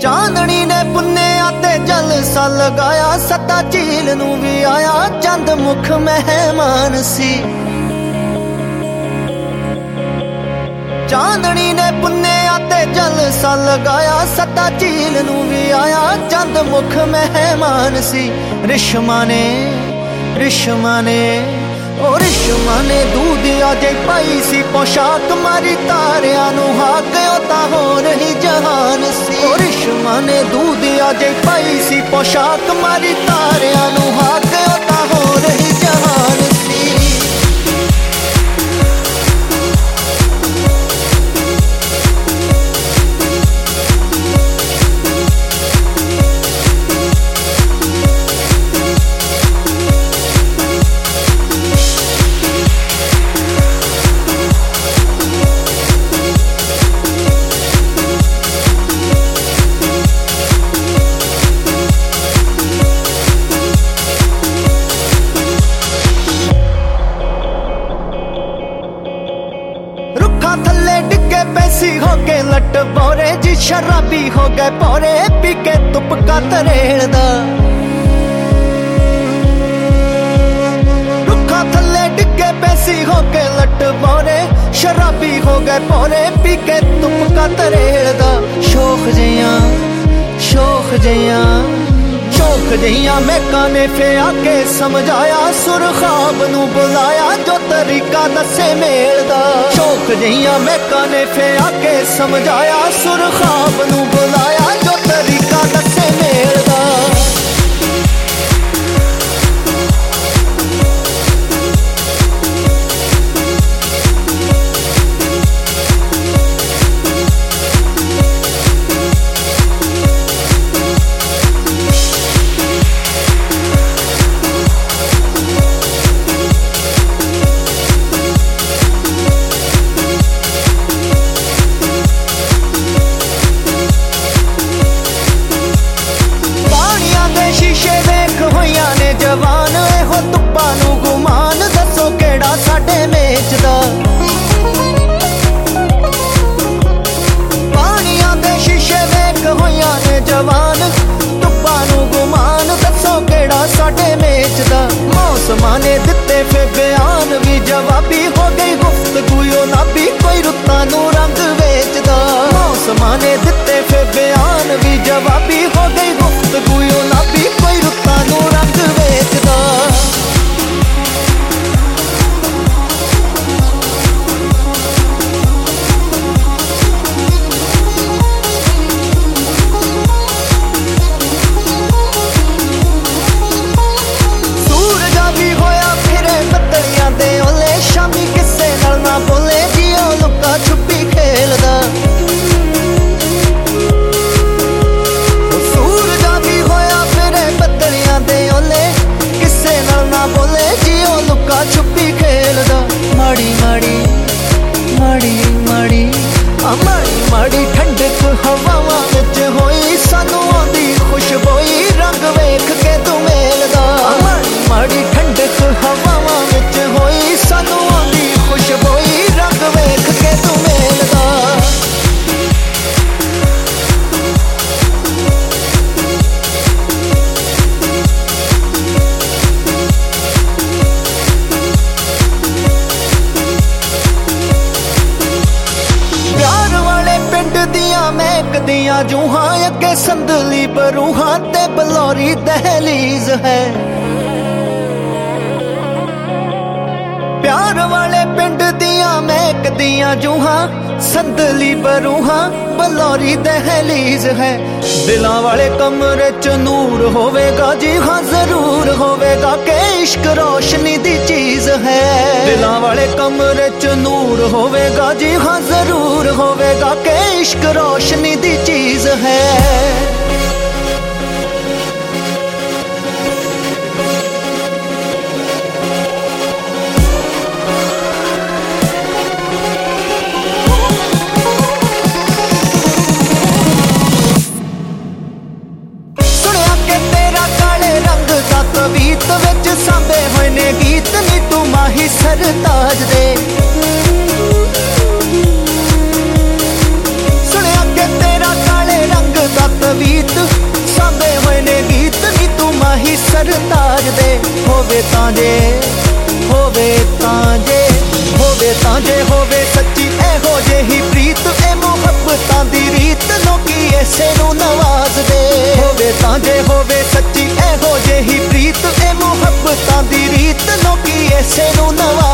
ਚਾਂਦਣੀ ਨੇ ਪੁੰਨਿਆ ਤੇ ਜਲਸਾ ਲਗਾਇਆ, ਸੱਤਾ ਝੀਲ ਨੂੰ ਵੀ ਆਇਆ ਚੰਦ ਮੁਖ ਮਹਿਮਾਨ ਸੀ। ਚਾਂਦਣੀ ਨੇ ਪੁੰਨਿਆ ਤੇ ਜਲਸਾ ਲਗਾਇਆ, ਸੱਤਾ ਝੀਲ ਨੂੰ ਵੀ ਆਇਆ ਚੰਦ ਮੁਖ ਮਹਿਮਾਨ ਸੀ। ਰਿਸ਼ਮਾ ਨੇ ਉਹ ਰਿਸ਼ਮਾ ਨੇ ਦੂਧਿਆ ਜੇ ਪਾਈ ਸੀ ਪੋਸ਼ਾਕ, ਮਾਰੀ ਤਾਰਿਆਂ ਨੂੰ ਹਾਕ ਉਹ ਤਾਂ ਹੋ ਰਹੀ ਜਹਾਨ ਸੀ। ਉਹ ਰਿਸ਼ਮਾ ਨੇ ਦੂਧਿਆ ਜੇ ਪਾਈ ਸੀ ਪੋਸ਼ਾਕ, ਮਾਰੀ ਤਾਰਿਆਂ ਨੂੰ ਹਾਕ ਉਹ ਤਾਂ ਹੋ ਰਹੀ ਜਹਾਨ ਸੀ। ਥੱਲੇ ਡਿੱਗੇ ਪੈਸੀ ਹੋ ਕੇ ਲੱਟ ਬੋਰੇ ਜੀ, ਸ਼ਰਾਬੀ ਹੋ ਗਏ ਪੋਰੇ ਪੀ ਕੇ ਤੁਪਕਾ ਤਰੇੜਦਾ। ਰੁੱਖਾਂ ਥੱਲੇ ਡਿੱਗੇ ਪੈਸੀ ਹੋ ਕੇ ਲੱਟ ਬੋਰੇ, ਸ਼ਰਾਬੀ ਹੋ ਗਏ ਪੋਰੇ ਪੀ ਕੇ ਤੁਪਕਾ ਤਰੇੜਦਾ। ਸ਼ੋਖ ਜਿਹੀਆਂ ਮਹਿਕਾਂ ਨੇ ਫਿਆ ਕੇ ਸਮਝਾਇਆ, ਸੁਰ ਖਾਬ ਨੂੰ ਬੁਲਾਇਆ ਜੋ ਤਰੀਕਾ ਦੱਸੇ ਮੇਲ ਦਾ। ਸ਼ੋਖ ਜਿਹੀਆਂ ਮਹਿਕਾਂ ਨੇ ਫਿਆ ਕੇ ਸਮਝਾਇਆ, ਸੁਰ ਖਾਬ ਨੂੰ ਬੁਲਾਇਆ ਜੋ ਤਰੀਕਾ ਦੱਸੇ ਮੇਲ ਦਾ। ਜਵਾਨ ਇਹੋ ਧੁੱਪਾਂ ਨੂੰ ਗੁਮਾਨ, ਦੱਸੋ ਕਿਹੜਾ ਸਾਡੇ ਮੇਚਦਾ। ਪਾਣੀਆਂ ਦੇ ਸ਼ੀਸ਼ੇ ਵੇਖ ਹੋਈਆਂ ਨੇ ਜਵਾਨ, ਧੁੱਪਾਂ ਨੂੰ ਗੁਮਾਨ, ਦੱਸੋ ਕਿਹੜਾ ਸਾਡੇ ਮੇਚਦਾ। ਮੌਸਮਾਂ ਨੇ ਦਿੱਤੇ ਫੇ ਬਿਆਨ ਵੀ ਜਵਾਬੀ, ਹੋ ਗਈ ਗੁਫ਼ਤਗੂ ਓ ਨਾਬੀ, ਕੋਈ ਰੁੱਤਾਂ ਨੂੰ ਰੰਗ ਵੇਚਦਾ। ਮੌਸਮਾਂ ਨੇ ਦਿੱਤੇ ਫੇ ਬਿਆਨ ਵੀ ਜਵਾਬੀ, ਹੋ ਗਈ ਗੁਫ਼ਤਗੂ ਓ ਨਾਬੀ, ਕੋਈ ਰੁੱਤਾਂ ਨੂੰ ਰੰਗ ਵੇਚਦਾ। ਸੂਰਜਾ ਵੀ ਹੋਇਆ ਫਿਰੇ ਬੱਦਲੀਆਂ ਦੇ ਓਲੇ, ਸ਼ਾਮੀ ਕਿਸੇ ਨਾਲ ਨਾ ਬੋਲੇ ਜੀ ਉਹ ਲੁਕਾ ਛੁਪੀ ਖੇਲਦਾ। ਸੂਰਜਾ ਵੀ ਹੋਇਆ ਫਿਰੇ ਬੱਦਲੀਆਂ ਦੇ ਓਲੇ, ਕਿਸੇ ਨਾਲ ਨਾ ਬੋਲੇ ਜੀ ਉਹ ਲੁਕਾ ਛੁਪੀ ਖੇਲਦਾ। ਮਾੜੀ ਠੰਡਕ ਹਵਾਵਾਂ ਵਿੱਚ ਹੋਈ, ਸਾਨੂੰ ਆਉਂਦੀ ਖੁਸ਼ਬੋਈ, ਰੰਗ ਵੇਖ ਕੇ ਤੂੰ ਮੇਲਦਾ। ਮਾੜੀ ਠੰਡਕ ਹਵਾਵਾਂ ਵਿੱਚ ਹੋਈ, ਸਾਨੂੰ ਆਉਂਦੀ ਖੁਸ਼ਬੋਈ, ਰੰਗ ਵੇਖ ਕੇ ਤੂੰ ਮੇਲਦਾ। ਮਹਿਕਦੀਆਂ ਜੂਹਾਂ ਅੱਗੇ ਸੰਦਲੀ ਬਰੂਹਾਂ ਤੇ ਬਲੌਰੀ ਦਹਲੀਜ਼ ਹੈ। ਪਿਆਰ ਵਾਲੇ ਪਿੰਡ ਦੀਆਂ ਮਹਿਕਦੀਆਂ ਜੂਹਾਂ, ਸੰਦਲੀ ਬਰੂਹਾਂ ਬਲੌਰੀ ਦਹਲੀਜ਼ ਹੈ। ਦਿਲਾਂ ਵਾਲੇ ਕਮਰੇ ਚ ਨੂਰ ਹੋਵੇਗਾ ਜੀ ਹਾਂ, ਜ਼ਰੂਰ ਹੋਵੇਗਾ ਕਿ ਇਸ਼ਕ ਰੋਸ਼ਨੀ ਦੀ ਚੀਜ਼ ਹੈ। ਦਿਲਾਂ ਵਾਲੇ ਕਮਰੇ ਚ ਨੂਰ ਹੋਵੇਗਾ ਜੀ ਹਾਂ, ਜ਼ਰੂਰ ਹੋਵੇਗਾ ਕਿ ਇਸ਼ਕ ਰੋਸ਼ਨੀ ਦੀ ਚੀਜ਼ ਹੈ। ਤਵੀਤ ਵਿੱਚ ਸਾਂਭੇ ਹੋਏ ਨੇ ਗੀਤ ਨੀ ਤੂੰ ਮਾਹੀ ਸਰਤਾਜ ਦੇ। ਸੁਣਿਆ ਕਿ ਤੇਰਾ ਕਾਲੇ ਰੰਗ ਦਾ ਤਵੀਤ ਹੋਵੇ ਸੱਚੀ ਇਹੋ ਜਿਹੀ ਪ੍ਰੀਤ ਇਹ ਮੁਹੱਬਤਾਂ ਦੀ ਰੀਤ ਲੋਕੀ ਇਸੇ ਨੂੰ ਨਵਾਜ਼ਦੇ ਹੋਵੇ ਸੱਚੀ ਇਹੋ ਜਿਹੀ ਪ੍ਰੀਤ ਇਹ ਮੁਹੱਬਤਾਂ ਦੀ ਰੀਤ ਲੋਕੀ ਇਸੇ ਨੂੰ ਨਵਾਜ਼ਦੇ